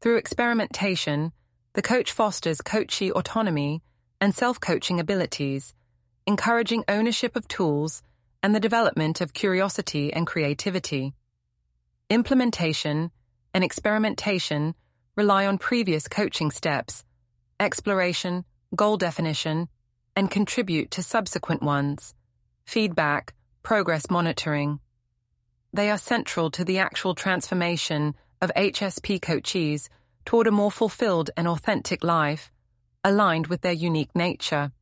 Through experimentation, the coach fosters coachee autonomy and self-coaching abilities, encouraging ownership of tools and the development of curiosity and creativity. Implementation and experimentation rely on previous coaching steps, exploration, goal definition, and contribute to subsequent ones, feedback, progress monitoring. They are central to the actual transformation of HSP coachees toward a more fulfilled and authentic life, aligned with their unique nature.